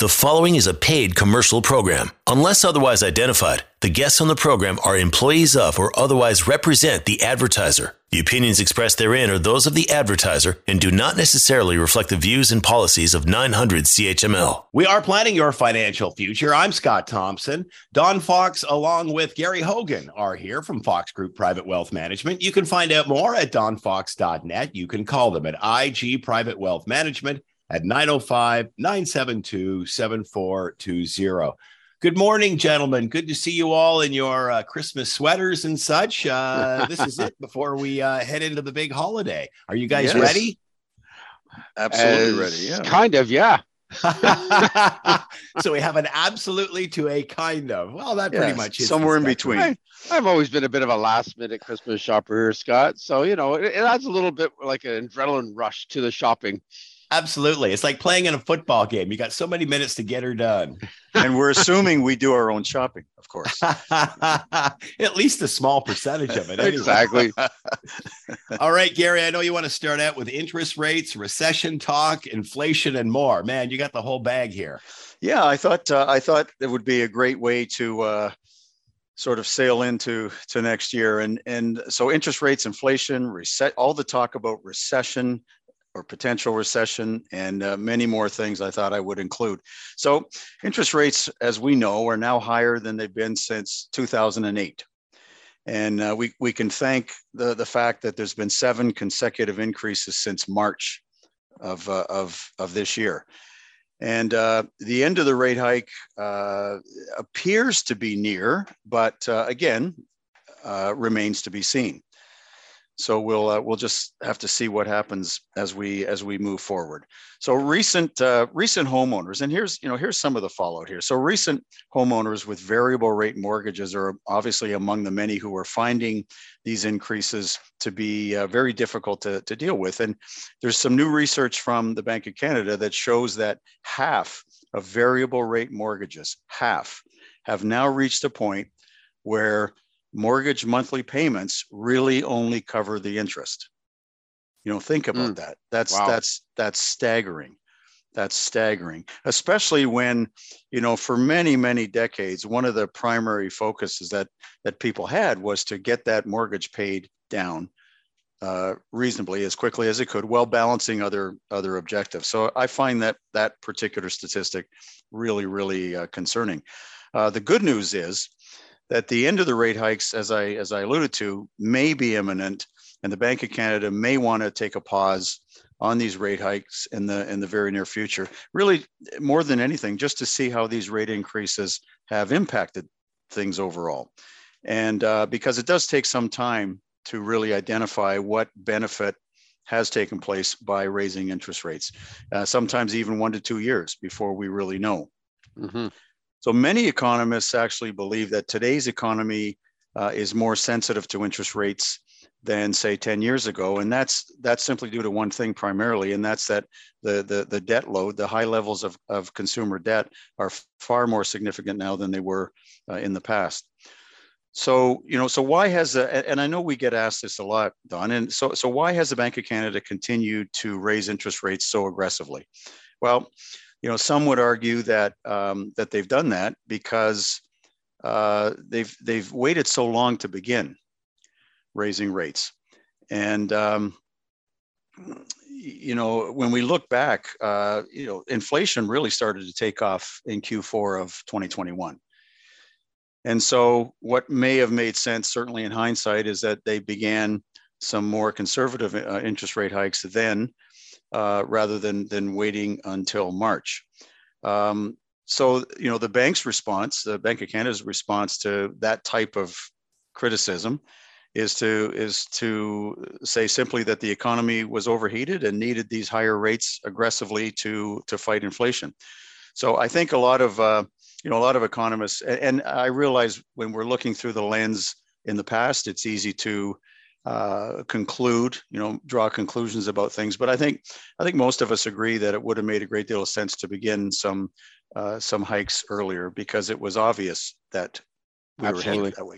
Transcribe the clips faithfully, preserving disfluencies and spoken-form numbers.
The following is a paid commercial program. Unless otherwise identified, the guests on the program are employees of or otherwise represent the advertiser. The opinions expressed therein are those of the advertiser and do not necessarily reflect the views and policies of nine hundred C H M L. We are planning your financial future. I'm Scott Thompson. Don Fox, along with Gary Hogan, are here from Fox Group Private Wealth Management. You can find out more at don fox dot net. You can call them at I G Private Wealth Management at nine oh five, nine seven two, seven four two zero. Good morning, gentlemen. Good to see you all in your uh, Christmas sweaters and such. Uh, this is it before we uh, head into the big holiday. Are you guys yes. ready? Absolutely As ready. Yeah. Kind of, yeah. So we have an absolutely to a kind of. Well, that Yeah, pretty much is somewhere in the between. spectrum. I, I've always been a bit of a last minute Christmas shopper here, Scott. So, you know, it, it adds a little bit like an adrenaline rush to the shopping. Absolutely. It's like playing in a football game. You got so many minutes to get her done. And we're assuming we do our own shopping, of course. At least a small percentage of it. Anyway. Exactly. All right, Gary, I know you want to start out with interest rates, recession talk, inflation, and more. Man, you got the whole bag here. Yeah, I thought uh, I thought it would be a great way to uh, sort of sail into to next year. And and so interest rates, inflation, reset, all the talk about recession or potential recession, and uh, many more things I thought I would include. So interest rates, as we know, are now higher than they've been since two thousand eight. And uh, we, we can thank the, the fact that there's been seven consecutive increases since March of, uh, of, of this year. And uh, the end of the rate hike uh, appears to be near, but uh, again, uh, remains to be seen. So we'll uh, we'll just have to see what happens as we as we move forward. So recent uh, recent homeowners, and here's you know here's some of the fallout here. So recent homeowners with variable rate mortgages are obviously among the many who are finding these increases to be uh, very difficult to, to deal with. And there's some new research from the Bank of Canada that shows that half of variable rate mortgages, half, have now reached a point where mortgage monthly payments really only cover the interest. You know, think about mm. that. That's wow. that's that's staggering. That's staggering, especially when, you know, for many, many decades, one of the primary focuses that that people had was to get that mortgage paid down uh, reasonably as quickly as it could, while balancing other other objectives. So I find that that particular statistic really, really uh, concerning. Uh, the good news is that the end of the rate hikes, as I as I alluded to, may be imminent, and the Bank of Canada may want to take a pause on these rate hikes in the in the very near future. Really, more than anything, just to see how these rate increases have impacted things overall, and uh, because it does take some time to really identify what benefit has taken place by raising interest rates. Uh, sometimes even one to two years before we really know. Mm-hmm. So many economists actually believe that today's economy uh, is more sensitive to interest rates than, say, ten years ago. And that's that's simply due to one thing primarily, and that's that the the, the debt load, the high levels of, of consumer debt are far more significant now than they were uh, in the past. So, you know, so why has, a, and I know we get asked this a lot, Don, and so, so why has the Bank of Canada continued to raise interest rates so aggressively? Well, you know, some would argue that um, that they've done that because uh, they've they've waited so long to begin raising rates, and um, you know, when we look back, uh, you know, inflation really started to take off in Q four of twenty twenty-one, and so what may have made sense, certainly in hindsight, is that they began some more conservative uh, interest rate hikes then. Uh, rather than than waiting until March. Um, so, you know, the bank's response, the Bank of Canada's response to that type of criticism is to is to say simply that the economy was overheated and needed these higher rates aggressively to to fight inflation. So I think a lot of, uh, you know, a lot of economists, and, and I realize when we're looking through the lens in the past, it's easy to uh, conclude, you know, draw conclusions about things. But I think, I think most of us agree that it would have made a great deal of sense to begin some, uh, some hikes earlier, because it was obvious that we Absolutely. were headed that way.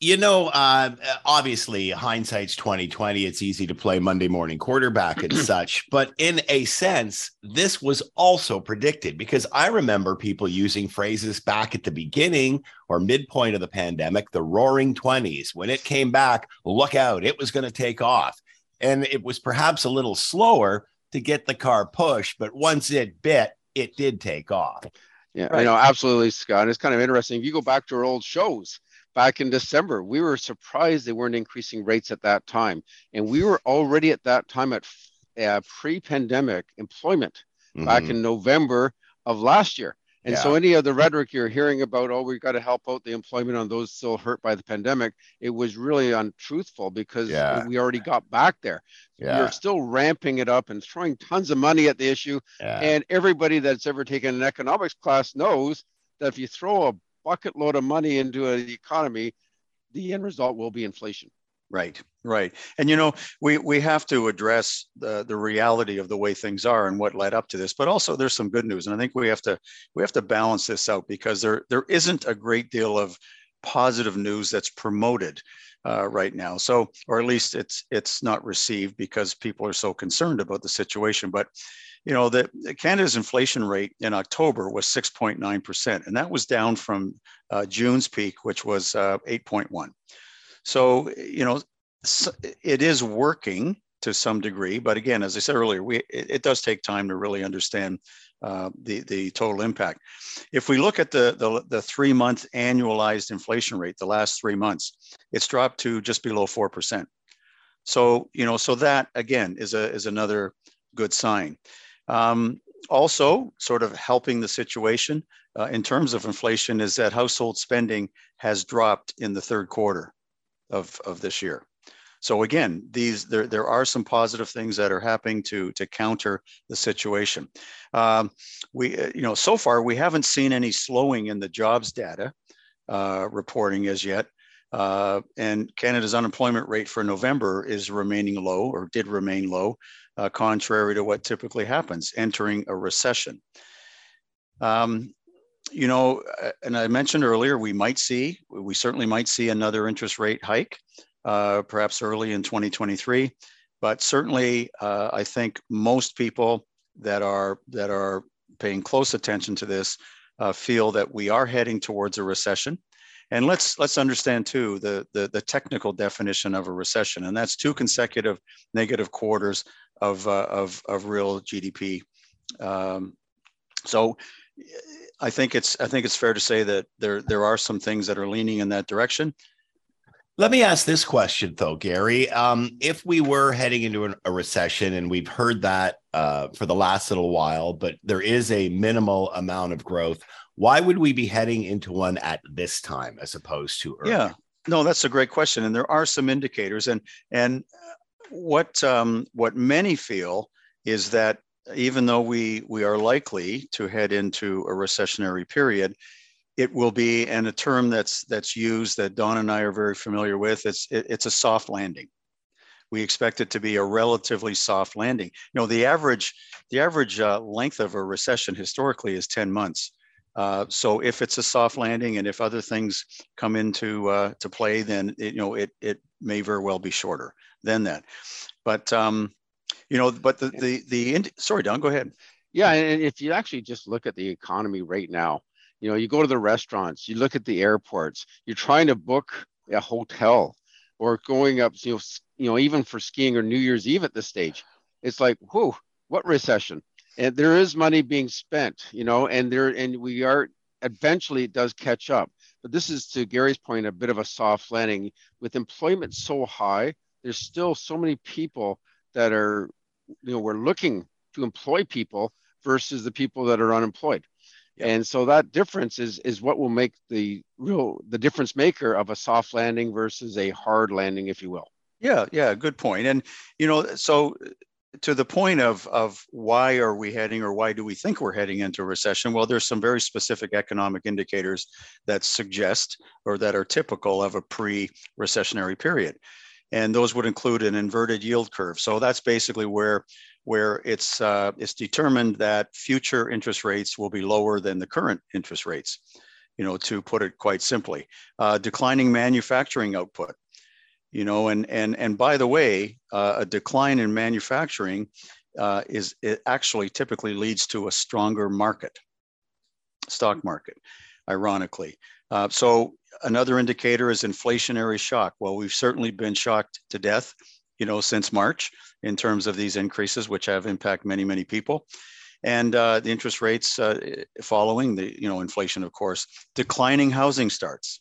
You know, uh, obviously, hindsight's twenty twenty. It's easy to play Monday morning quarterback and such, but in a sense, this was also predicted because I remember people using phrases back at the beginning or midpoint of the pandemic, the Roaring Twenties. When it came back, look out, it was going to take off, and it was perhaps a little slower to get the car pushed, but once it bit, it did take off. Yeah, right. I know, absolutely, Scott. It's kind of interesting. If you go back to our old shows, back in December, we were surprised they weren't increasing rates at that time. And we were already at that time at uh, pre-pandemic employment mm-hmm. back in November of last year. And yeah. so any of the rhetoric you're hearing about, oh, we've got to help out the employment on those still hurt by the pandemic, it was really untruthful because yeah. we already got back there. Yeah. You're still ramping it up and throwing tons of money at the issue. Yeah. And everybody that's ever taken an economics class knows that if you throw a bucket load of money into the economy, the end result will be inflation. Right, right. And, you know, we, we have to address the, the reality of the way things are and what led up to this, but also there's some good news. And I think we have to we have to balance this out because there there isn't a great deal of positive news that's promoted uh, right now. So, or at least it's it's not received because people are so concerned about the situation. But, you know, the Canada's inflation rate in October was six point nine percent, and that was down from uh, June's peak, which was uh, eight point one. So, you know, it is working to some degree, but again, as I said earlier, we it, it does take time to really understand uh, the the total impact. If we look at the the, the three month annualized inflation rate, the last three months, it's dropped to just below four percent. So, you know, so that again is a is another good sign. Um, also, sort of helping the situation uh, in terms of inflation is that household spending has dropped in the third quarter of, of this year. So again, these there, there are some positive things that are happening to, to counter the situation. Um, we, you know, so far we haven't seen any slowing in the jobs data uh, reporting as yet. Uh, and Canada's unemployment rate for November is remaining low or did remain low, uh, contrary to what typically happens entering a recession. Um, You know, and I mentioned earlier, we might see, we certainly might see another interest rate hike, uh, perhaps early in twenty twenty-three. But certainly, uh, I think most people that are that are paying close attention to this uh, feel that we are heading towards a recession. And let's let's understand too the, the the technical definition of a recession, and that's two consecutive negative quarters of uh, of of real G D P. Um, so. I think it's I think it's fair to say that there there are some things that are leaning in that direction. Let me ask this question though, Gary. Um, if we were heading into an, a recession, and we've heard that uh, for the last little while, but there is a minimal amount of growth, why would we be heading into one at this time as opposed to earlier? Yeah, no, that's a great question, and there are some indicators, and and what um, what many feel is that even though we we are likely to head into a recessionary period, it will be, and a term that's that's used that Don and I are very familiar with, it's it, it's a soft landing. We expect it to be a relatively soft landing. You know, the average the average uh, length of a recession historically is ten months. Uh, so if it's a soft landing, and if other things come into uh, to play, then it, you know it it may very well be shorter than that. But um, You know, but the, the, the, sorry, Don, go ahead. Yeah. And if you actually just look at the economy right now, you know, you go to the restaurants, you look at the airports, you're trying to book a hotel or going up, you know, you know, even for skiing or New Year's Eve at this stage, it's like, whoa, what recession? And there is money being spent, you know, and there, and we are, eventually it does catch up. But this is, to Gary's point, a bit of a soft landing. With employment so high, there's still so many people that are, you know, we're looking to employ people versus the people that are unemployed. Yep. And so that difference is is what will make the real, the difference maker of a soft landing versus a hard landing, if you will. Yeah, yeah, good point. And, you know, so to the point of, of why are we heading, or why do we think we're heading into a recession? Well, there's some very specific economic indicators that suggest, or that are typical of a pre-recessionary period. And those would include an inverted yield curve. So that's basically where, where it's, uh, it's determined that future interest rates will be lower than the current interest rates. you know, to put it quite simply. Uh, declining manufacturing output, you know, and and and by the way, uh, a decline in manufacturing uh, is it actually typically leads to a stronger market, stock market, ironically. Uh, so another indicator is inflationary shock. Well, we've certainly been shocked to death, you know, since March in terms of these increases, which have impacted many, many people. And uh, the interest rates uh, following the, you know, inflation, of course, declining housing starts.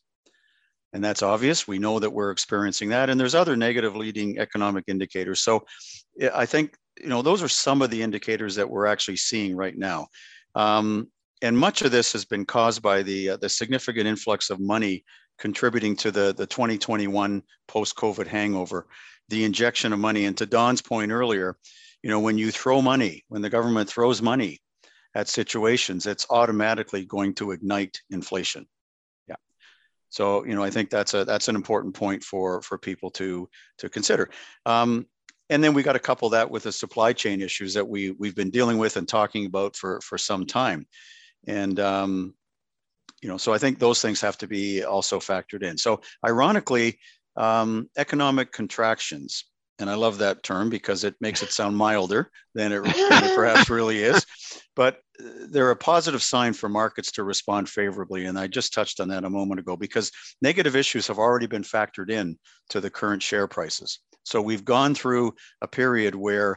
And that's obvious. We know that we're experiencing that. And there's other negative leading economic indicators. So I think, you know, those are some of the indicators that we're actually seeing right now. Um, and much of this has been caused by the uh, the significant influx of money contributing to the, the twenty twenty-one post-COVID hangover, the injection of money. And to Don's point earlier, you know, when you throw money, when the government throws money at situations, it's automatically going to ignite inflation. Yeah. So, you know, I think that's a that's an important point for for people to to consider. Um, and then we got to couple that with the supply chain issues that we we've been dealing with and talking about for for some time. And um, you know, so I think those things have to be also factored in. So ironically, um, economic contractions, and I love that term because it makes it sound milder than it, than it perhaps really is, but they're a positive sign for markets to respond favorably. And I just touched on that a moment ago because negative issues have already been factored in to the current share prices. So we've gone through a period where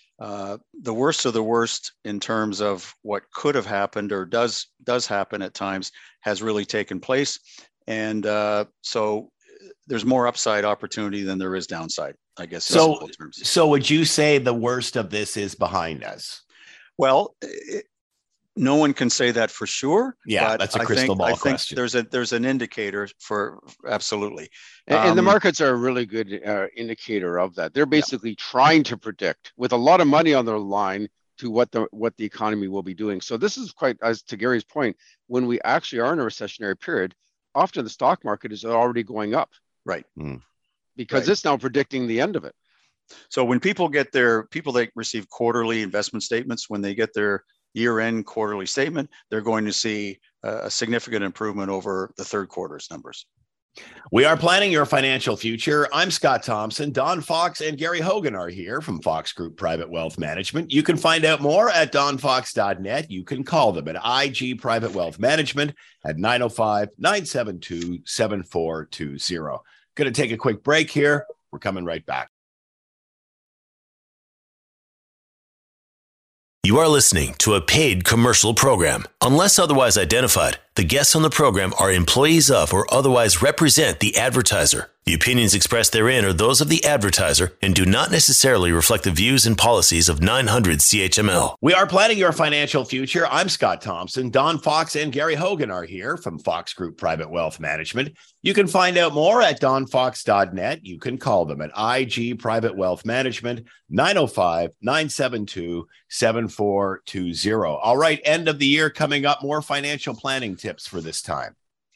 uh, the worst of the worst in terms of what could have happened or does does happen at times has really taken place. And uh, so there's more upside opportunity than there is downside, I guess. So, so would you say the worst of this is behind us? Well, it, no one can say that for sure. Yeah, but that's a I crystal think, ball I think question. There's a there's an indicator for absolutely, and, um, and the Um, markets are a really good uh, indicator of that. They're basically yeah. trying to predict with a lot of money on their line to what the what the economy will be doing. So this is quite, as to Gary's point, when we actually are in a recessionary period, often the stock market is already going up. Right. Mm. Because right. it's now predicting the end of it. So when people get their, people that receive quarterly investment statements, when they get their year-end quarterly statement, they're going to see a significant improvement over the third quarter's numbers. We are planning your financial future. I'm Scott Thompson. Don Fox and Gary Hogan are here from Fox Group Private Wealth Management. You can find out more at don fox dot net. You can call them at I G Private Wealth Management at nine oh five, nine seven two, seven four two zero. Going to take a quick break here. We're coming right back. You are listening to a paid commercial program. Unless otherwise identified, the guests on the program are employees of or otherwise represent the advertiser. The opinions expressed therein are those of the advertiser and do not necessarily reflect the views and policies of nine hundred C H M L. We are planning your financial future. I'm Scott Thompson. Don Fox and Gary Hogan are here from Fox Group Private Wealth Management. You can find out more at don fox dot net. You can call them at I G Private Wealth Management, nine oh five, nine seven two, seven four two zero. All right, end of the year coming up. More financial planning tips for this time.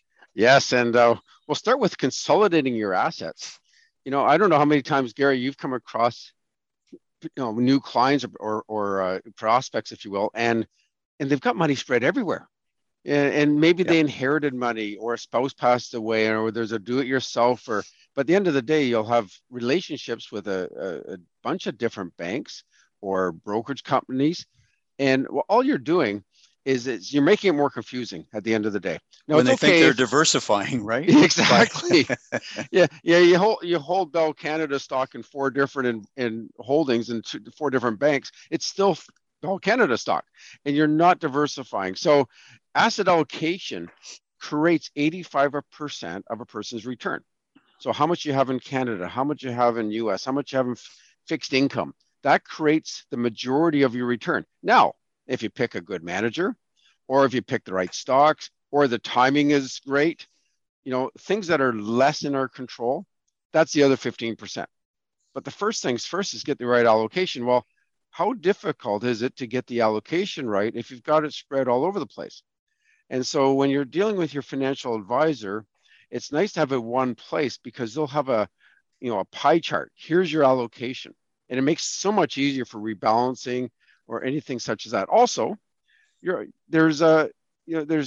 Yes, and uh, we'll start with consolidating your assets. You know, I don't know how many times, Gary, you've come across, you know, new clients or or, or uh, prospects, if you will, and and they've got money spread everywhere, and, and maybe yeah. they inherited money, or a spouse passed away, or there's a do-it-yourself, or. But at the end of the day, you'll have relationships with a, a, a bunch of different banks or brokerage companies, and well, all you're doing is it's, you're making it more confusing at the end of the day. Now, when they okay think they're if, diversifying, right? Exactly. yeah, yeah. You hold you hold Bell Canada stock in four different in, in holdings in two, four different banks. It's still Bell Canada stock, and you're not diversifying. So, asset allocation creates eighty-five percent of a person's return. So, how much you have in Canada, how much you have in U S, how much you have in f- fixed income, that creates the majority of your return. Now, if you pick a good manager, or if you pick the right stocks, or the timing is great, you know, things that are less in our control, that's the other fifteen percent. But the first things first is get the right allocation. Well, how difficult is it to get the allocation right if you've got it spread all over the place? And so when you're dealing with your financial advisor, it's nice to have it one place because they'll have a, you know, a pie chart. Here's your allocation. And it makes it so much easier for rebalancing or anything such as that. Also, you're, there's a, you know, there's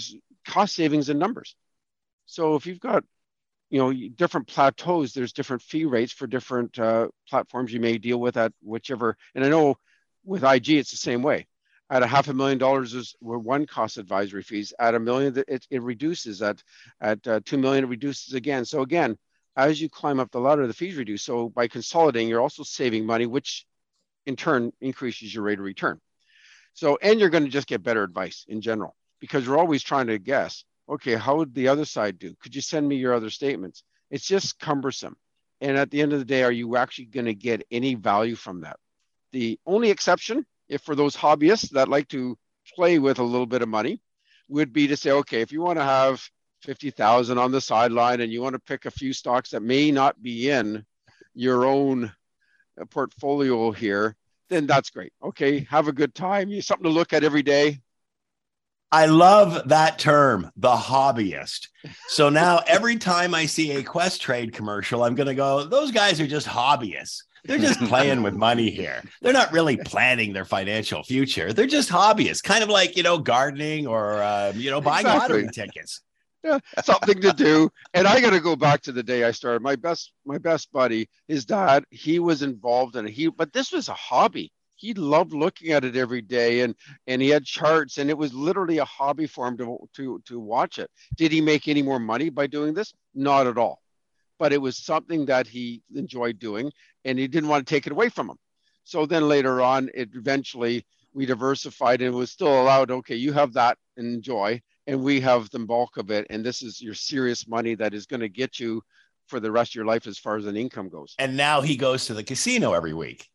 cost savings in numbers. So if you've got, you know, different plateaus, there's different fee rates for different uh, platforms you may deal with at whichever. And I know with I G, it's the same way. At a half a million dollars is were one cost advisory fees. At a million, it, it reduces. At at uh, two million, it reduces again. So again, as you climb up the ladder, the fees reduce. So by consolidating, you're also saving money, which in turn increases your rate of return. So, and you're going to just get better advice in general, because you're always trying to guess, okay, how would the other side do? Could you send me your other statements? It's just cumbersome. And at the end of the day, are you actually going to get any value from that? The only exception, if for those hobbyists that like to play with a little bit of money, would be to say, okay, if you want to have fifty thousand on the sideline and you want to pick a few stocks that may not be in your own portfolio here, then that's great. Okay, have a good time. You something to look at every day. I love that term, the hobbyist. So now every time I see a Questrade commercial, I'm going to go, those guys are just hobbyists. They're just playing with money here. They're not really planning their financial future. They're just hobbyists, kind of like, you know, gardening or, uh, you know, buying Exactly. lottery tickets. Yeah, something to do. And I got to go back to the day I started. My best, my best buddy, his dad, he was involved in it. He, but this was a hobby. He loved looking at it every day, and and he had charts, and it was literally a hobby for him to to to watch it. Did he make any more money by doing this? Not at all. But it was something that he enjoyed doing, and he didn't want to take it away from him. So then later on, it eventually we diversified, and it was still allowed. Okay, you have that and enjoy, and we have the bulk of it, and this is your serious money that is going to get you for the rest of your life as far as an income goes. And now he goes to the casino every week.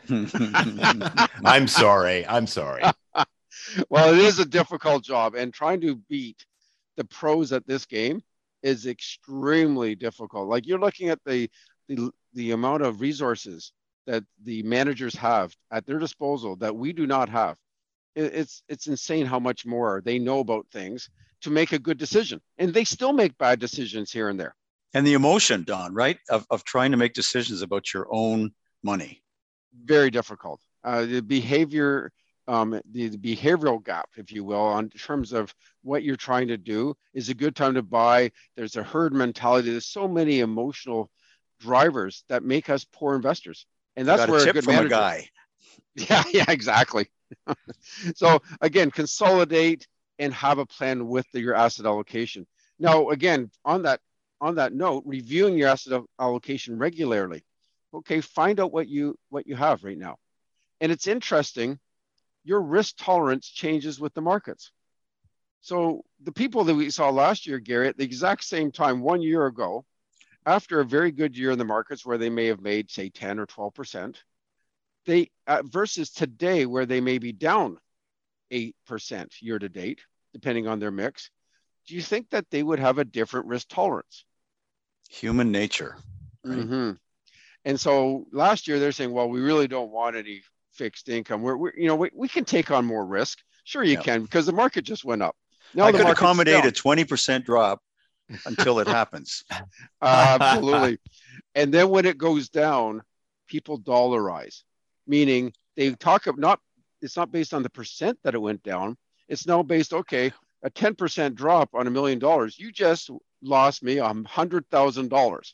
I'm sorry. I'm sorry. Well, it is a difficult job, and trying to beat the pros at this game is extremely difficult. Like, you're looking at the the, the amount of resources that the managers have at their disposal that we do not have. It, it's it's insane how much more they know about things to make a good decision, and they still make bad decisions here and there. And the emotion, Don, right, of of trying to make decisions about your own money. Very difficult. Uh, the behavior, um, the, the behavioral gap, if you will, on terms of what you're trying to do, is a good time to buy. There's a herd mentality. There's so many emotional drivers that make us poor investors, and that's where a, a good from manager. A guy. Yeah, yeah, exactly. So again, consolidate and have a plan with the, your asset allocation. Now, again, on that on that note, reviewing your asset allocation regularly. Okay, find out what you what you have right now. And it's interesting, your risk tolerance changes with the markets. So the people that we saw last year, Gary, at the exact same time, one year ago, after a very good year in the markets where they may have made, say, ten or twelve percent, they uh, versus today where they may be down eight percent year to date, depending on their mix, do you think that they would have a different risk tolerance? Human nature. Right? Mm-hmm. And so last year they're saying, well, we really don't want any fixed income. We're, we're you know, we, we can take on more risk. Sure you yeah. can, because the market just went up. Now I the could accommodate down. a twenty percent drop until it happens. Uh, absolutely. And then when it goes down, people dollarize, meaning they talk of not, it's not based on the percent that it went down. It's now based, okay, a ten percent drop on a million dollars. You just lost me a hundred thousand dollars.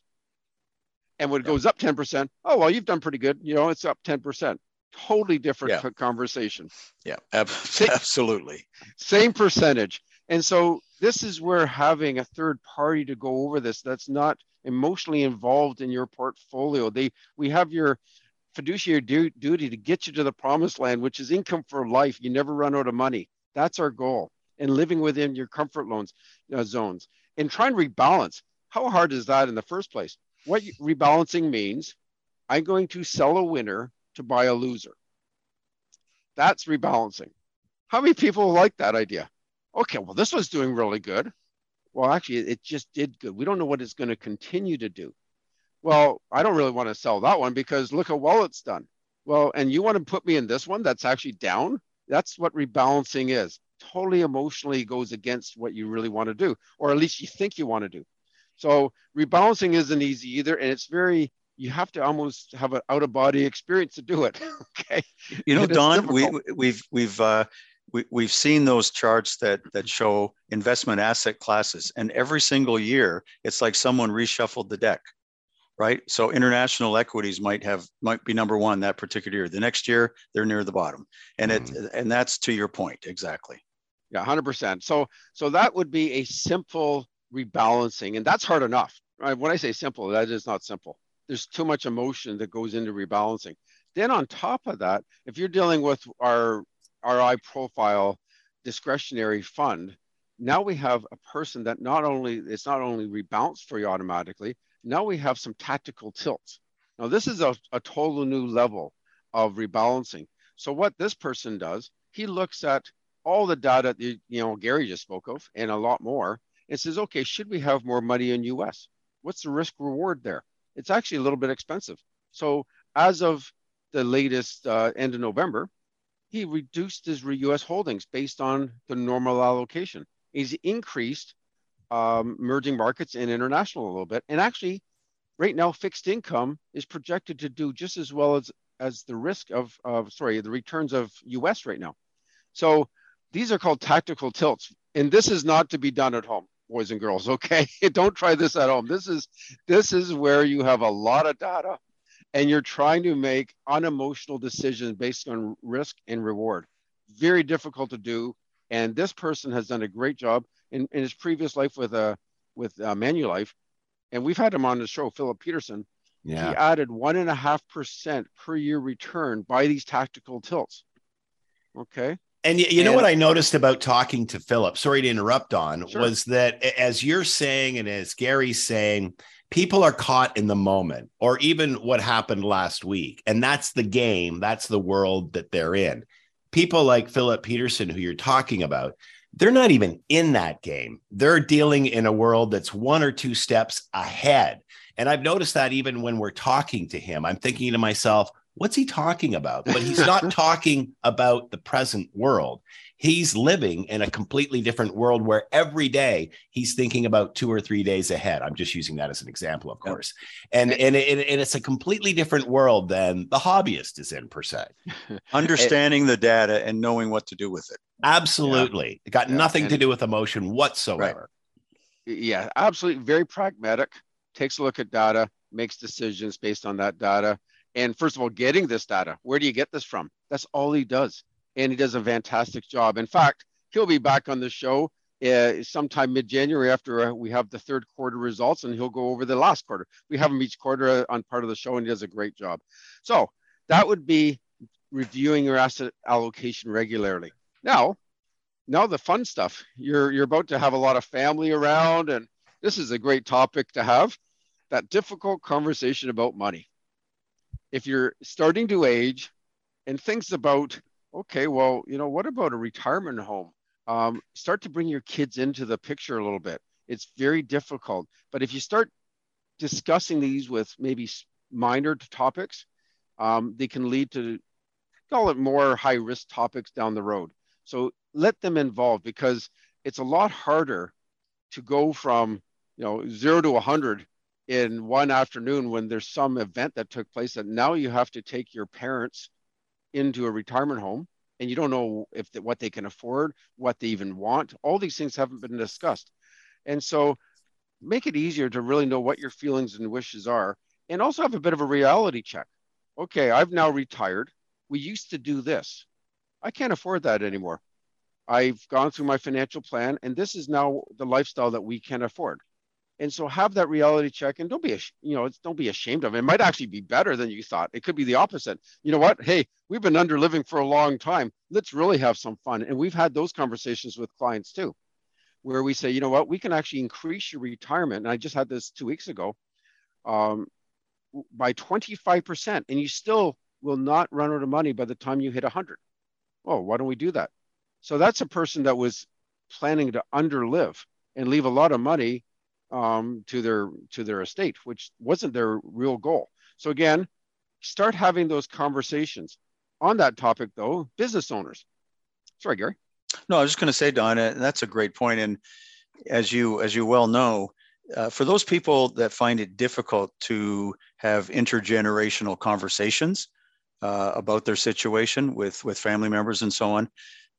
And when it goes up ten percent, oh, well, you've done pretty good. You know, it's up ten percent. Totally different yeah. conversation. Yeah, ab- absolutely. Same percentage. And so this is where having a third party to go over this that's not emotionally involved in your portfolio. They we have your fiduciary du- duty to get you to the promised land, which is income for life. You never run out of money. That's our goal. And living within your comfort loans uh, zones. And try and rebalance. How hard is that in the first place? What rebalancing means, I'm going to sell a winner to buy a loser. That's rebalancing. How many people like that idea? Okay, well, this was doing really good. Well, actually, it just did good. We don't know what it's going to continue to do. Well, I don't really want to sell that one because look how well it's done. Well, and you want to put me in this one that's actually down? That's what rebalancing is. Totally emotionally goes against what you really want to do, or at least you think you want to do. So rebalancing isn't easy either. And it's very, you have to almost have an out of body experience to do it. Okay. You know, Don, we, we've, we've, uh, we, we've seen those charts that that show investment asset classes, and every single year it's like someone reshuffled the deck, right? So international equities might have might be number one that particular year. The next year they're near the bottom, and mm. it and that's to your point exactly. Yeah, one hundred percent. So so that would be a simple rebalancing, and that's hard enough. Right? When I say simple, that is not simple. There's too much emotion that goes into rebalancing. Then on top of that, if you're dealing with our R I profile discretionary fund, now we have a person that not only, it's not only rebalanced for you automatically, now we have some tactical tilts. Now this is a, a total new level of rebalancing. So what this person does, he looks at all the data that, you know, Gary just spoke of and a lot more and says, okay, should we have more money in U S? What's the risk reward there? It's actually a little bit expensive. So as of the latest uh, end of November, he reduced his U S holdings based on the normal allocation. He's increased um, emerging markets and international a little bit. And actually, right now, fixed income is projected to do just as well as, as the risk of, of, sorry, the returns of U S right now. So these are called tactical tilts. And this is not to be done at home, boys and girls, okay? Don't try this at home. This is, this is where you have a lot of data and you're trying to make unemotional decisions based on risk and reward. Very difficult to do. And this person has done a great job in, in his previous life with, uh, with uh, Manulife. And we've had him on the show, Philip Peterson. Yeah. He added one and a half percent per year return by these tactical tilts. Okay. And you, you and, know what I noticed about talking to Philip, sorry to interrupt, Don, sure. was that as you're saying, and as Gary's saying, people are caught in the moment, or even what happened last week. And that's the game. That's the world that they're in. People like Philip Peterson, who you're talking about, they're not even in that game. They're dealing in a world that's one or two steps ahead. And I've noticed that even when we're talking to him, I'm thinking to myself, what's he talking about? But he's not talking about the present world. He's living in a completely different world where every day he's thinking about two or three days ahead. I'm just using that as an example, of course. And, and, and, and it's a completely different world than the hobbyist is in, per se. Understanding the data and knowing what to do with it. Absolutely. Yeah. It got yeah. nothing and, to do with emotion whatsoever. Right. Yeah, absolutely. Very pragmatic. Takes a look at data, makes decisions based on that data. And first of all, getting this data, where do you get this from? That's all he does. And he does a fantastic job. In fact, he'll be back on the show uh, sometime mid-January after uh, we have the third quarter results, and he'll go over the last quarter. We have him each quarter uh, on part of the show, and he does a great job. So that would be reviewing your asset allocation regularly. Now, now the fun stuff. You're, you're about to have a lot of family around, and this is a great topic to have, that difficult conversation about money. If you're starting to age and thinks about, okay, well, you know, what about a retirement home? Um, start to bring your kids into the picture a little bit. It's very difficult. But if you start discussing these with maybe minor topics, um, they can lead to, call it more high risk topics down the road. So let them involve, because it's a lot harder to go from, you know, zero to one hundred in one afternoon when there's some event that took place that now you have to take your parents into a retirement home and you don't know if the, what they can afford, what they even want. All these things haven't been discussed. And so make it easier to really know what your feelings and wishes are, and also have a bit of a reality check. Okay, I've now retired. We used to do this. I can't afford that anymore. I've gone through my financial plan, and this is now the lifestyle that we can afford. And so have that reality check, and don't be, you know, don't be ashamed of it. It might actually be better than you thought. It could be the opposite. You know what? Hey, we've been under living for a long time. Let's really have some fun. And we've had those conversations with clients too, where we say, you know what, we can actually increase your retirement. And I just had this two weeks ago um, by twenty-five percent, and you still will not run out of money by the time you hit one hundred. Oh, why don't we do that? So that's a person that was planning to underlive and leave a lot of money Um, to their to their estate, which wasn't their real goal. So again, start having those conversations. On that topic, though, business owners. Sorry, Gary. No, I was just going to say, Don, and that's a great point. And as you as you well know, uh, for those people that find it difficult to have intergenerational conversations uh, about their situation with with family members and so on,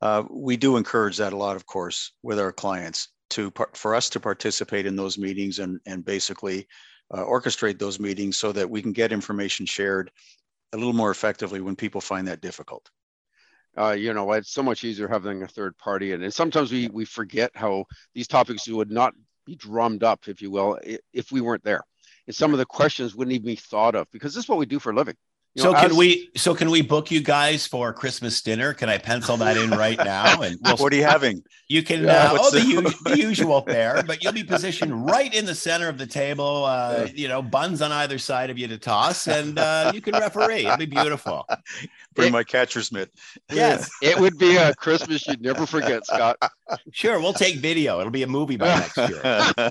uh, we do encourage that a lot, of course, with our clients to for us to participate in those meetings and, and basically uh, orchestrate those meetings so that we can get information shared a little more effectively when people find that difficult. Uh, you know, it's so much easier having a third party. And, and sometimes we, we forget how these topics would not be drummed up, if you will, if we weren't there. And some of the questions wouldn't even be thought of, because this is what we do for a living. You so know, can as, we so can we book you guys for Christmas dinner? Can I pencil that in right now? And we'll, what are you having? You can Yeah, uh, oh the, the... u- the usual fare, but you'll be positioned right in the center of the table. Uh, you know, buns on either side of you to toss, and uh, you can referee. It'll be beautiful. Bring it, my catcher's mitt. Yes, it would be a Christmas you'd never forget, Scott. Sure, we'll take video. It'll be a movie by next year.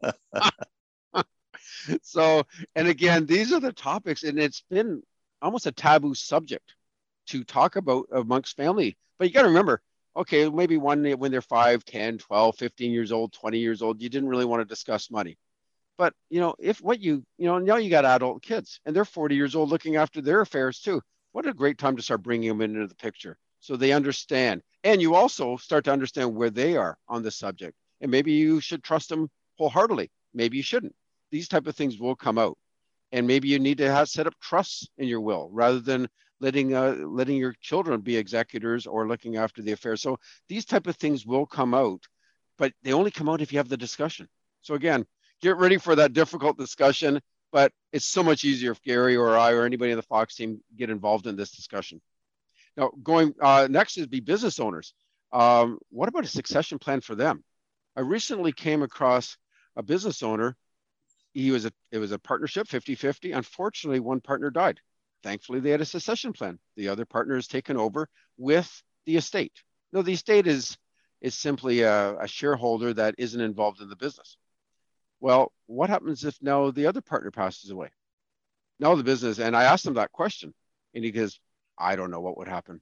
So, and again, these are the topics, and it's been almost a taboo subject to talk about amongst family. But you got to remember, okay, maybe one when they're five, ten, twelve, fifteen years old, twenty years old, you didn't really want to discuss money. But, you know, if what you, you know, now you got adult kids and they're forty years old looking after their affairs too. What a great time to start bringing them into the picture so they understand. And you also start to understand where they are on the subject. And maybe you should trust them wholeheartedly. Maybe you shouldn't. These type of things will come out. And maybe you need to have set up trusts in your will rather than letting uh, letting your children be executors or looking after the affairs. So these type of things will come out, but they only come out if you have the discussion. So again, get ready for that difficult discussion, but it's so much easier if Gary or I or anybody in the Fox team get involved in this discussion. Now, going uh, next is be business owners. Um, what about a succession plan for them? I recently came across a business owner. He was a, it was a partnership, fifty-fifty. Unfortunately, one partner died. Thankfully, they had a succession plan. The other partner is taken over with the estate. No, the estate is, is simply a, a shareholder that isn't involved in the business. Well, what happens if now the other partner passes away? Now the business, and I asked him that question, and he goes, I don't know what would happen.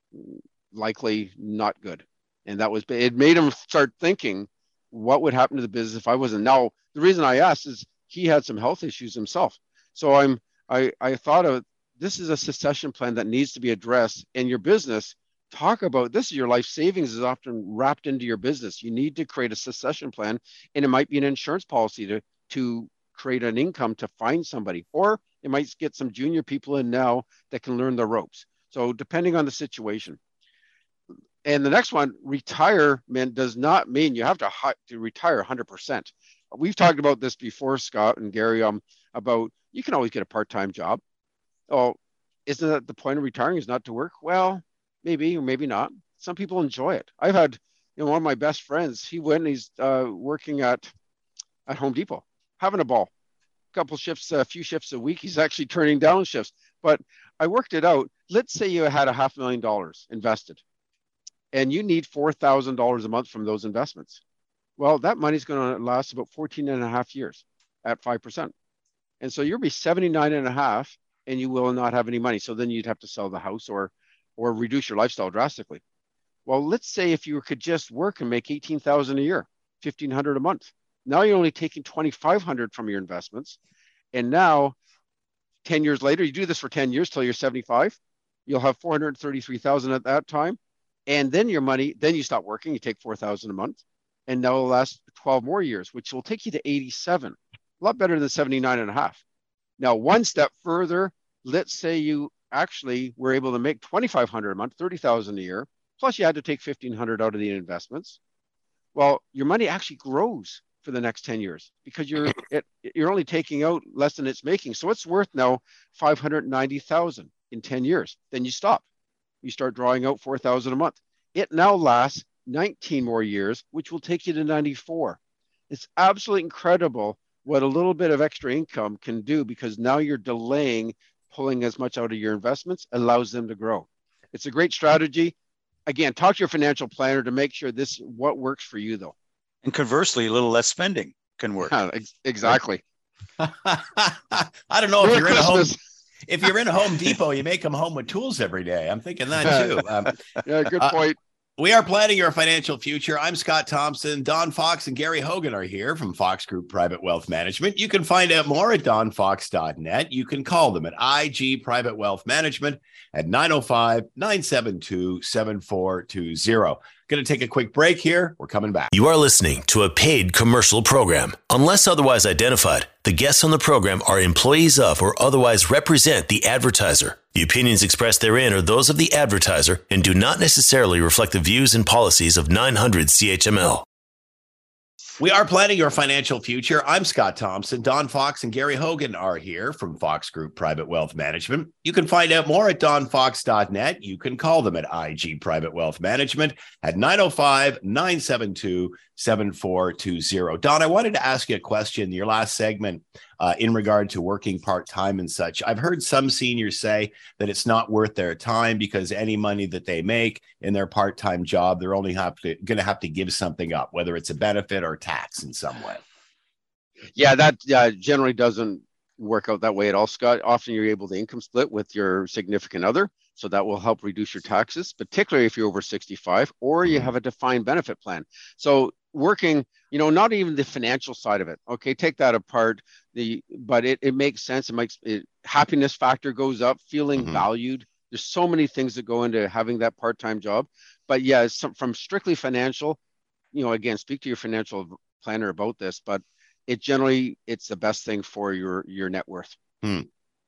Likely not good. And that was, it made him start thinking, what would happen to the business if I wasn't? Now, the reason I asked is he had some health issues himself. So I'm, I, I thought of, this is a succession plan that needs to be addressed in your business. Talk about this. Is your life savings is often wrapped into your business. You need to create a succession plan, and it might be an insurance policy to, to create an income to find somebody, or it might get some junior people in now that can learn the ropes. So depending on the situation. And the next one, retirement does not mean you have to, to retire one hundred percent. We've talked about this before, Scott and Gary, um, about you can always get a part-time job. Oh, isn't that the point of retiring is not to work? Well, maybe or maybe not. Some people enjoy it. I've had, you know, one of my best friends, he went and he's uh, working at, at Home Depot, having a ball. A couple shifts, a few shifts a week. He's actually turning down shifts. But I worked it out. Let's say you had a half million dollars invested and you need four thousand dollars a month from those investments. Well, that money's going to last about fourteen and a half years at five percent. And so you'll be seventy-nine and a half and you will not have any money. So then you'd have to sell the house or, or reduce your lifestyle drastically. Well, let's say if you could just work and make eighteen thousand a year, fifteen hundred a month. Now you're only taking twenty-five hundred from your investments. And now ten years later, you do this for ten years till you're seventy-five, you'll have four hundred thirty-three thousand at that time. And then your money, then you stop working, you take four thousand a month. And now it'll last twelve more years, which will take you to eighty-seven. A lot better than seventy-nine and a half. Now, one step further, let's say you actually were able to make twenty-five hundred a month, thirty thousand a year, plus you had to take fifteen hundred out of the investments. Well, your money actually grows for the next ten years because you're it, you're only taking out less than it's making. So it's worth now five hundred ninety thousand in ten years. Then you stop. You start drawing out four thousand a month. It now lasts nineteen more years, which will take you to ninety-four. It's absolutely incredible what a little bit of extra income can do because now you're delaying pulling as much out of your investments, allows them to grow. It's a great strategy. Again, talk to your financial planner to make sure this what works for you, though. And conversely, a little less spending can work. Yeah, ex- exactly. I don't know if Merry you're in a home. Christmas. If you're in a Home Depot, you may come home with tools every day. I'm thinking that too. Um, Yeah, good uh, point. We are planning your financial future. I'm Scott Thompson. Don Fox and Gary Hogan are here from Fox Group Private Wealth Management. You can find out more at don fox dot net. You can call them at I G Private Wealth Management at nine oh five, nine seven two, seven four two zero. Going to take a quick break here. We're coming back. You are listening to a paid commercial program. Unless otherwise identified, the guests on the program are employees of or otherwise represent the advertiser. The opinions expressed therein are those of the advertiser and do not necessarily reflect the views and policies of nine hundred C H M L. We are planning your financial future. I'm Scott Thompson. Don Fox and Gary Hogan are here from Fox Group Private Wealth Management. You can find out more at don fox dot net. You can call them at I G Private Wealth Management at nine oh five, nine seven two, seven four two zero. Don, I wanted to ask you a question. Your last segment uh, in regard to working part-time and such. I've heard some seniors say that it's not worth their time because any money that they make in their part-time job, they're only have to going to have to give something up, whether it's a benefit or tax in some way. Yeah, that uh, generally doesn't work out that way at all, Scott. Often you're able to income split with your significant other, so that will help reduce your taxes, particularly if you're over sixty-five or you have a defined benefit plan. So working, you know, not even the financial side of it. Okay, take that apart. The but it, it makes sense. It makes it, happiness factor goes up, feeling mm-hmm. valued. There's so many things that go into having that part-time job. But yeah, some, from strictly financial, you know, again, speak to your financial planner about this, but it generally, it's the best thing for your, your net worth. Hmm.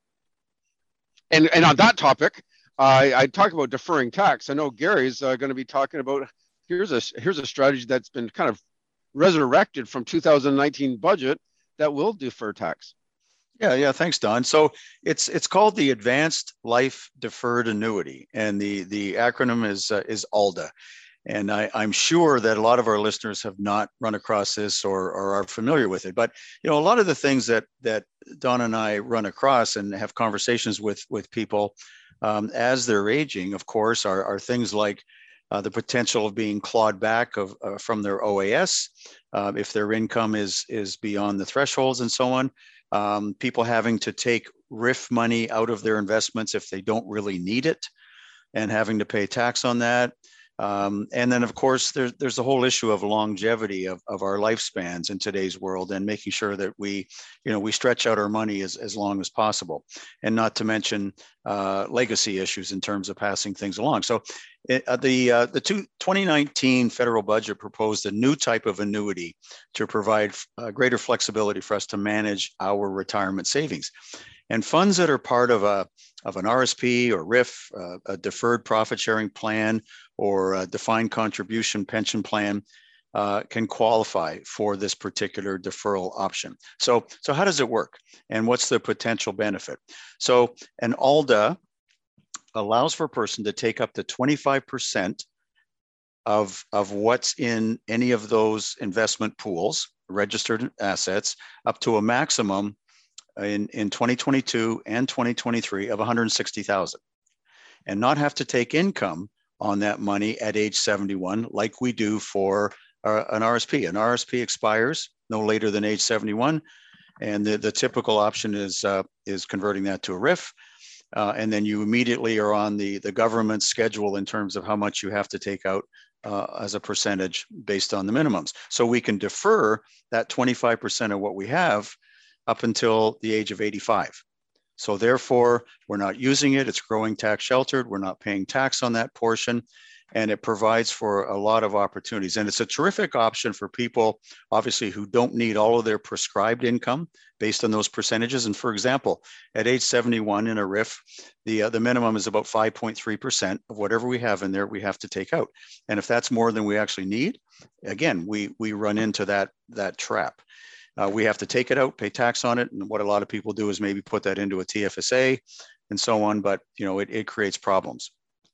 And, and on that topic, uh, I talk about deferring tax. I know Gary's uh, going to be talking about, here's a, here's a strategy that's been kind of resurrected from two thousand nineteen budget that will defer tax. Yeah, yeah. Thanks, Don. So it's it's called the Advanced Life Deferred Annuity, and the the acronym is uh, is ALDA. And I, I'm sure that a lot of our listeners have not run across this or, or are familiar with it. But you know, a lot of the things that that Don and I run across and have conversations with with people um, as they're aging, of course, are are things like uh, the potential of being clawed back of uh, from their O A S uh, if their income is is beyond the thresholds and so on. Um, people having to take R I F money out of their investments if they don't really need it and having to pay tax on that. Um, and then, of course, there's there's the whole issue of longevity of, of our lifespans in today's world and making sure that we, you know, we stretch out our money as, as long as possible, and not to mention uh, legacy issues in terms of passing things along. So it, uh, the uh, the two, twenty nineteen federal budget proposed a new type of annuity to provide uh, greater flexibility for us to manage our retirement savings. And funds that are part of a of an R S P or R I F, uh, a deferred profit sharing plan, or a defined contribution pension plan uh, can qualify for this particular deferral option. So, so how does it work, and what's the potential benefit? So, an ALDA allows for a person to take up to twenty-five percent of of what's in any of those investment pools, registered assets, up to a maximum in, in twenty twenty-two and twenty twenty-three of one hundred sixty thousand, and not have to take income on that money at age seventy-one like we do for uh, an R S P. An R S P expires no later than age seventy-one, and the, the typical option is uh, is converting that to a R I F, uh, and then you immediately are on the, the government schedule in terms of how much you have to take out uh, as a percentage based on the minimums. So we can defer that twenty-five percent of what we have up until the age of eighty-five. So therefore, we're not using it. It's growing tax sheltered. We're not paying tax on that portion. And it provides for a lot of opportunities. And it's a terrific option for people, obviously, who don't need all of their prescribed income based on those percentages. And for example, at age seventy-one in a R I F, the, uh, the minimum is about five point three percent of whatever we have in there, we have to take out. And if that's more than we actually need, again, we, we run into that, that trap. Uh, we have to take it out, pay tax on it. And what a lot of people do is maybe put that into a T F S A and so on, but you know, it, it creates problems.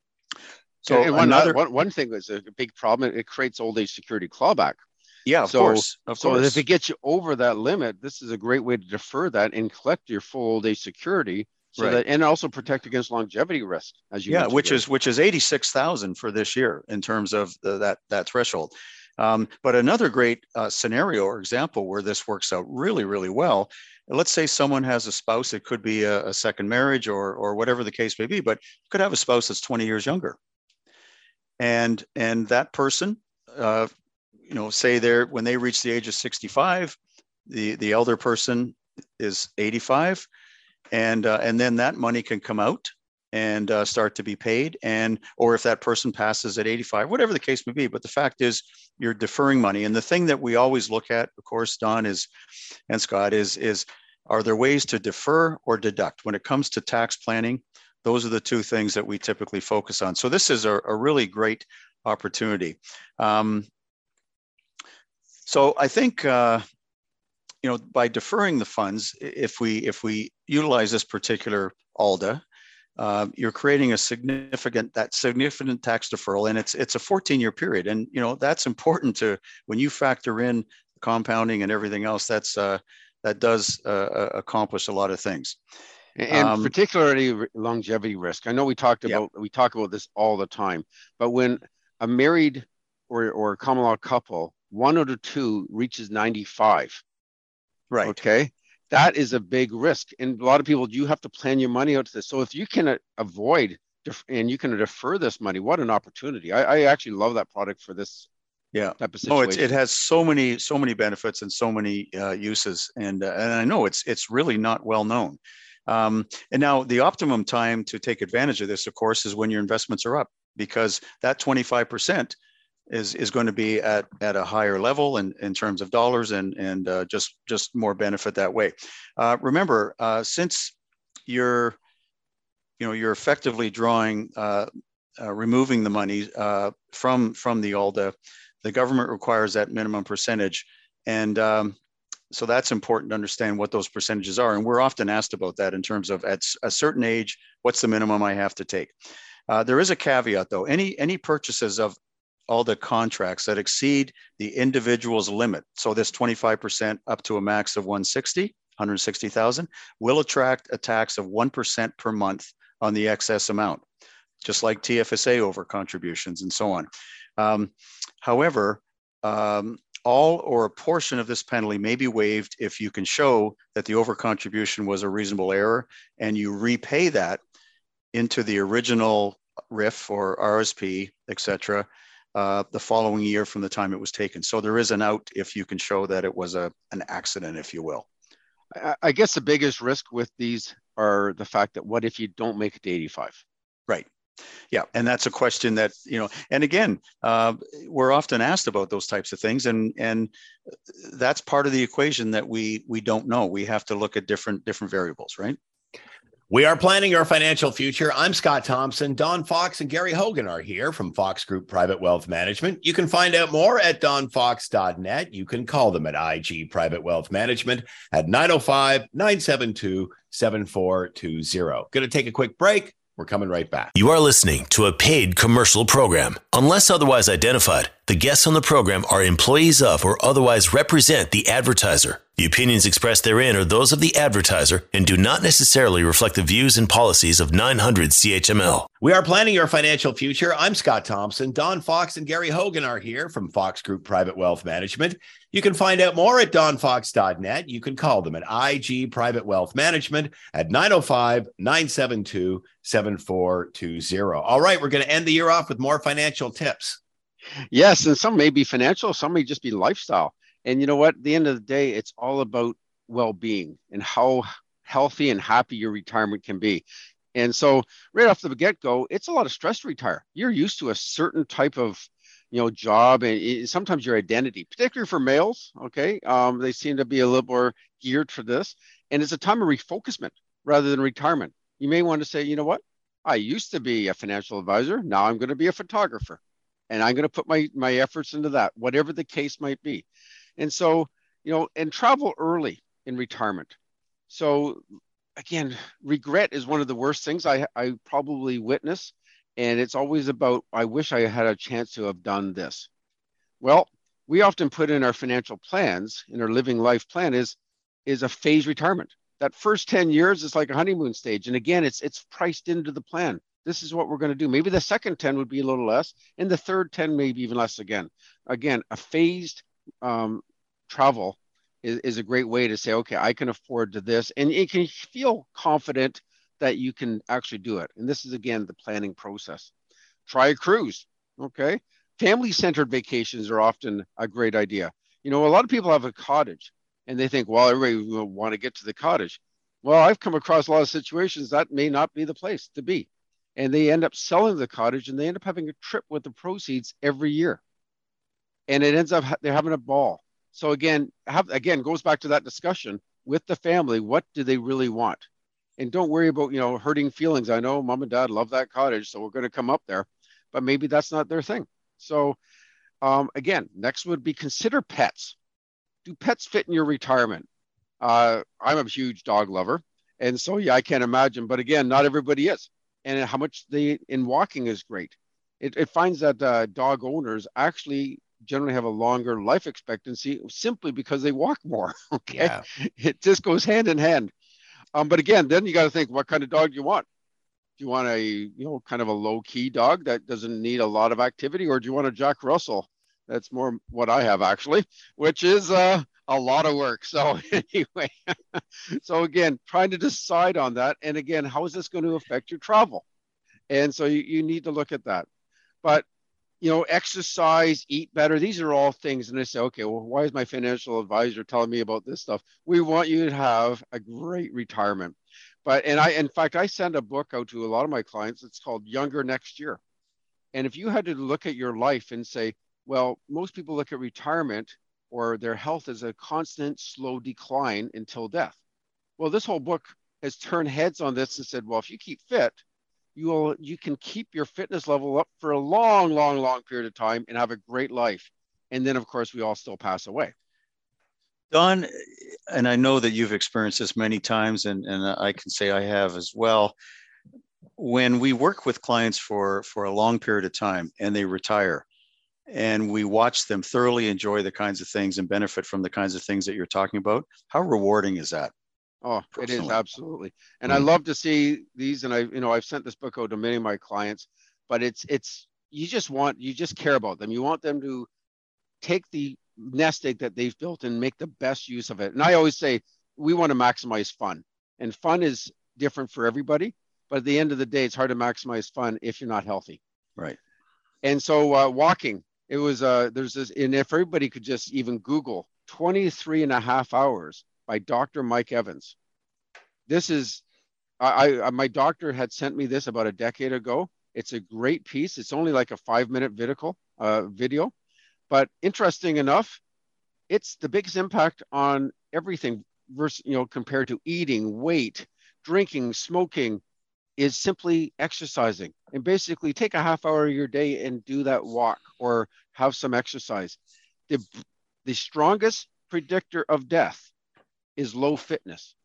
So and one, another, one, one thing that's a big problem, it creates old age security clawback. Yeah, of so, course. Of so course. if it gets you over that limit, this is a great way to defer that and collect your full old age security. So right. that, and also protect against longevity risk, as you yeah, which there. is which is eighty-six thousand for this year in terms of the, that that threshold. Um, but another great uh, scenario or example where this works out really, really well. Let's say someone has a spouse. It could be a, a second marriage or or whatever the case may be, but could have a spouse that's twenty years younger. And, and that person, uh, you know, say they're, when they reach the age of sixty-five, the, the elder person is eighty-five, and, uh, and then that money can come out and uh, start to be paid. And, or if that person passes at eighty-five, whatever the case may be. But the fact is you're deferring money. And the thing that we always look at, of course, Don is, and Scott is, is, are there ways to defer or deduct? When it comes to tax planning, those are the two things that we typically focus on. So this is a, a really great opportunity. Um, so I think, uh, you know, by deferring the funds, if we if we utilize this particular A L D A, uh, you're creating a significant that significant tax deferral, and it's it's a fourteen year period, and you know that's important to when you factor in compounding and everything else. That's uh, that does uh, accomplish a lot of things, and um, particularly longevity risk. I know we talked about yeah. we talk about this all the time, but when a married or or common law couple, one out of two reaches ninety-five. Right. Okay. That is a big risk. And a lot of people, you have to plan your money out to this. So if you can avoid and you can defer this money, what an opportunity. I, I actually love that product for this yeah. type of situation. Oh, it's, it has so many, so many benefits and so many uh, uses. And, uh, and I know it's, it's really not well known. Um, and now the optimum time to take advantage of this, of course, is when your investments are up, because that twenty-five percent is is going to be at at a higher level in, in terms of dollars and and uh, just just more benefit that way. Uh, remember, uh, since you're you know you're effectively drawing uh, uh, removing the money uh, from from the A L D A, the government requires that minimum percentage, and um, so that's important to understand what those percentages are. And we're often asked about that in terms of at a certain age, what's the minimum I have to take? Uh, there is a caveat though. Any any purchases of all the contracts that exceed the individual's limit, so this twenty-five percent up to a max of one hundred sixty, one hundred sixty thousand, will attract a tax of one percent per month on the excess amount, just like T F S A over contributions and so on. Um, however, um, all or a portion of this penalty may be waived if you can show that the over contribution was a reasonable error and you repay that into the original R I F or R S P, et cetera, Uh, the following year from the time it was taken. So there is an out if you can show that it was a an accident, if you will. I, I guess the biggest risk with these are the fact that what if you don't make it to eighty-five? Right. Yeah. And that's a question that, you know, and again, uh, we're often asked about those types of things. And and that's part of the equation that we we don't know. We have to look at different different variables, right? We are planning your financial future. I'm Scott Thompson. Don Fox and Gary Hogan are here from Fox Group Private Wealth Management. You can find out more at don fox dot net. You can call them at I G Private Wealth Management at nine oh five, nine seven two, seven four two zero. Going to take a quick break. We're coming right back. You are listening to a paid commercial program. Unless otherwise identified, the guests on the program are employees of or otherwise represent the advertiser. The opinions expressed therein are those of the advertiser and do not necessarily reflect the views and policies of nine hundred C H M L. We are planning your financial future. I'm Scott Thompson. Don Fox and Gary Hogan are here from Fox Group Private Wealth Management. You can find out more at don fox dot net. You can call them at I G Private Wealth Management at nine oh five, nine seven two, seven four two zero. All right, we're going to end the year off with more financial tips. Yes, and some may be financial, some may just be lifestyle. And you know what? At the end of the day, it's all about well-being and how healthy and happy your retirement can be. And so right off the get-go, it's a lot of stress to retire. You're used to a certain type of, you know, job and it, sometimes your identity, particularly for males. Okay. Um, they seem to be a little more geared for this. And it's a time of refocusment rather than retirement. You may want to say, you know what? I used to be a financial advisor. Now I'm going to be a photographer and I'm going to put my, my efforts into that, whatever the case might be. And so, you know, and travel early in retirement. So again, regret is one of the worst things I, I probably witness. And it's always about, I wish I had a chance to have done this. Well, we often put in our financial plans, in our living life plan is, is a phased retirement. That first ten years is like a honeymoon stage. And again, it's, it's priced into the plan. This is what we're going to do. Maybe the second ten would be a little less and the third ten, maybe even less again. Again, a phased um, travel is, is a great way to say, okay, I can afford to this. And you can feel confident that you can actually do it. And this is, again, the planning process. Try a cruise. Okay. Family-centered vacations are often a great idea. You know, a lot of people have a cottage and they think, well, everybody will want to get to the cottage. Well, I've come across a lot of situations that may not be the place to be. And they end up selling the cottage and they end up having a trip with the proceeds every year. And it ends up, they're having a ball. So again, have, again, goes back to that discussion with the family. What do they really want? And don't worry about, you know, hurting feelings. I know mom and dad love that cottage, so we're going to come up there, but maybe that's not their thing. So um, again, next would be consider pets. Do pets fit in your retirement? Uh, I'm a huge dog lover. And so, yeah, I can't imagine, but again, not everybody is. And how much they in walking is great. It, it finds that uh, dog owners actually generally have a longer life expectancy simply because they walk more. Okay. Yeah. It just goes hand in hand. Um, but again, then you got to think, what kind of dog do you want? Do you want a, you know, kind of a low key dog that doesn't need a lot of activity, or do you want a Jack Russell? That's more what I have actually, which is uh, a lot of work. So anyway, so again, trying to decide on that. And again, how is this going to affect your travel? And so you, you need to look at that. But, you know, exercise, eat better. These are all things. And they say, okay, well, why is my financial advisor telling me about this stuff? We want you to have a great retirement. But, and I, in fact, I send a book out to a lot of my clients. It's called Younger Next Year. And if you had to look at your life and say, well, most people look at retirement or their health as a constant slow decline until death. Well, this whole book has turned heads on this and said, well, if you keep fit, you will, you can keep your fitness level up for a long, long, long period of time and have a great life. And then, of course, we all still pass away. Don, and I know that you've experienced this many times, and, and I can say I have as well. When we work with clients for, for a long period of time and they retire, and we watch them thoroughly enjoy the kinds of things and benefit from the kinds of things that you're talking about, how rewarding is that? Oh, personally? It is, absolutely. And mm. I love to see these, and I, you know, I've sent this book out to many of my clients, but it's, it's, you just want, you just care about them. You want them to take the nest egg that they've built and make the best use of it. And I always say, we want to maximize fun, and fun is different for everybody. But at the end of the day, it's hard to maximize fun if you're not healthy. Right. And so uh, walking, it was, uh, there's this, and if everybody could just even Google twenty-three and a half hours by Doctor Mike Evans. This is, I, I, my doctor had sent me this about a decade ago. It's a great piece. It's only like a five minute video, uh, video, but interesting enough, it's the biggest impact on everything versus, you know, compared to eating, weight, drinking, smoking, is simply exercising. And basically take a half hour of your day and do that walk or have some exercise. The, the strongest predictor of death is low fitness.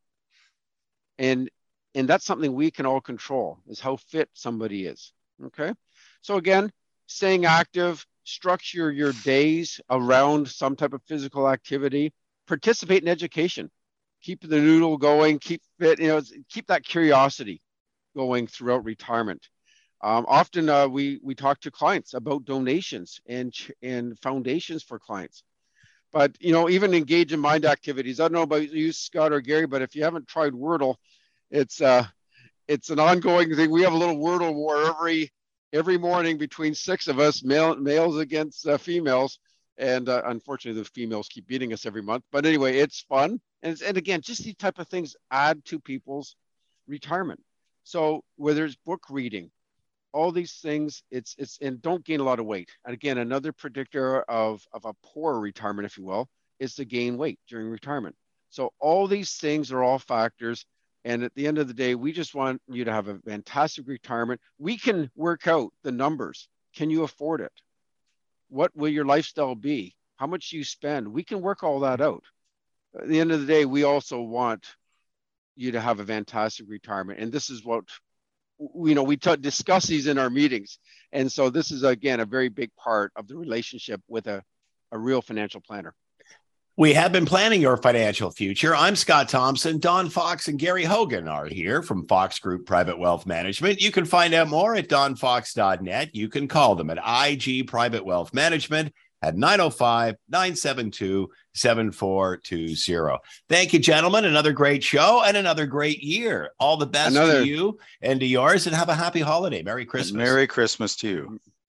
And, and that's something we can all control, is how fit somebody is. Okay. So again, staying active, structure your days around some type of physical activity, participate in education, keep the noodle going, keep fit, you know, keep that curiosity going throughout retirement. Um, often uh, we we talk to clients about donations and and foundations for clients. But, you know, even engage in mind activities. I don't know about you, Scott or Gary, but if you haven't tried Wordle, it's uh it's an ongoing thing. We have a little Wordle war every every morning between six of us, male, males against uh, females. And uh, unfortunately, the females keep beating us every month. But anyway, it's fun. And, it's, and again, just these type of things add to people's retirement. So whether it's book reading, all these things, it's, it's, and don't gain a lot of weight. And again, another predictor of, of a poor retirement, if you will, is to gain weight during retirement. So all these things are all factors. And at the end of the day, we just want you to have a fantastic retirement. We can work out the numbers. Can you afford it? What will your lifestyle be? How much do you spend? We can work all that out. At the end of the day, we also want you to have a fantastic retirement. And this is what, you know, we t- discuss these in our meetings. And so this is, again, a very big part of the relationship with a, a real financial planner. We have been planning your financial future. I'm Scott Thompson. Don Fox and Gary Hogan are here from Fox Group Private Wealth Management. You can find out more at don fox dot net. You can call them at I G Private Wealth Management at nine oh five, nine seven two, seven four two zero. Thank you, gentlemen. Another great show and another great year. All the best another... to you and to yours, and have a happy holiday. Merry Christmas. Merry Christmas to you.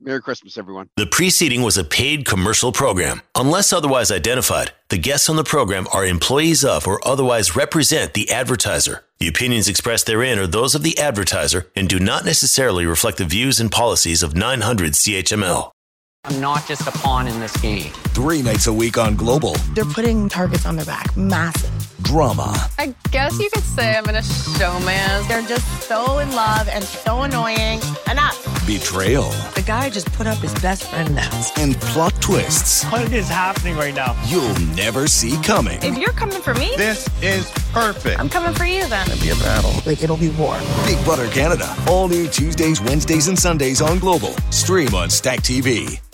Merry Christmas, everyone. The preceding was a paid commercial program. Unless otherwise identified, the guests on the program are employees of or otherwise represent the advertiser. The opinions expressed therein are those of the advertiser and do not necessarily reflect the views and policies of nine hundred C H M L. I'm not just a pawn in this game. Three nights a week on Global. They're putting targets on their back. Massive. Drama. I guess you could say I'm in a showman. They're just so in love and so annoying. Enough. Betrayal. The guy just put up his best friend now. And plot twists. What is happening right now? You'll never see coming. If you're coming for me, This is perfect. I'm coming for you then. It'll be a battle. Like, it'll be war. Big Brother Canada. All new Tuesdays, Wednesdays, and Sundays on Global. Stream on Stack T V.